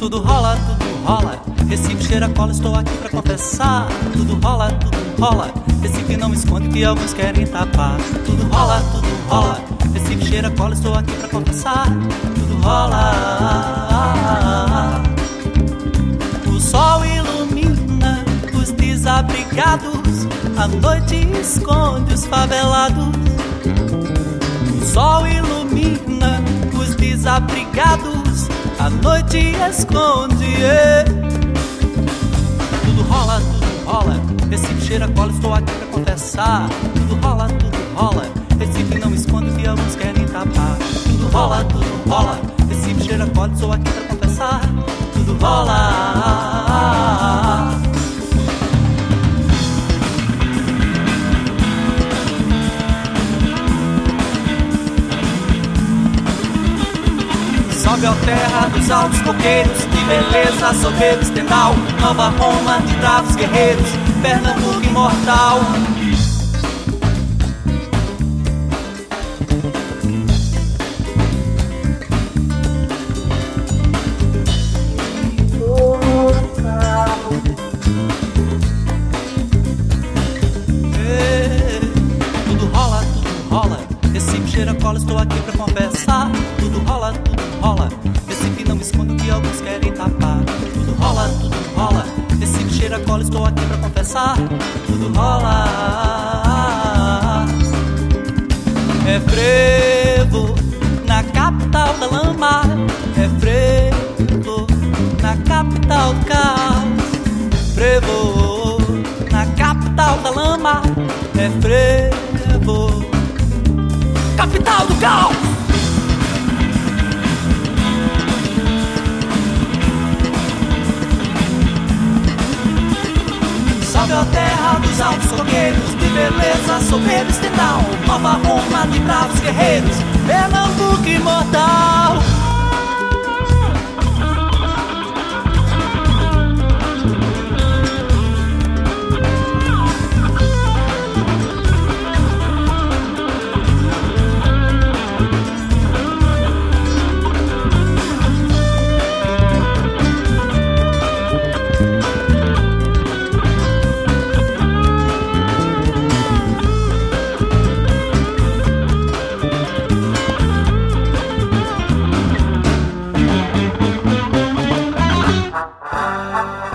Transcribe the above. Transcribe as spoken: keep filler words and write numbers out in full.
Tudo rola, tudo rola, Recife cheira a cola, estou aqui pra confessar. Tudo rola, tudo rola, Recife não me esconde que alguns querem tapar. Tudo rola, tudo rola, Recife cheira a cola, estou aqui pra confessar. Tudo rola. O sol ilumina os desabrigados, a noite esconde os favelados. O sol ilumina os desabrigados, a noite esconde. Tudo rola, tudo rola, Recife cheira a cola, estou aqui pra confessar. Tudo rola, tudo rola, Recife não esconde que alguns querem tapar. Tudo rola, tudo rola, Recife cheira a cola, estou aqui pra confessar. Tudo rola. Sobe a terra dos altos coqueiros, de beleza, soberbo, estendal, Nova Roma, de bravos guerreiros, Pernambuco imortal. É, tudo rola, tudo rola, Recife cheira a cola, estou aqui pra confessar. Tudo rola, tudo rola, Recife não me escondo que alguns querem tapar. Tudo rola, tudo rola, Recife cheira a cola, estou aqui pra confessar. Tudo rola. É frevo na capital da lama, é frevo na capital do caos. Frevo na capital da lama, é frevo, capital do caos. Sobe a terra dos altos coqueiros, de beleza, soberbo, estendal, Nova Roma, de bravos guerreiros, Pernambuco imortal. Thank you.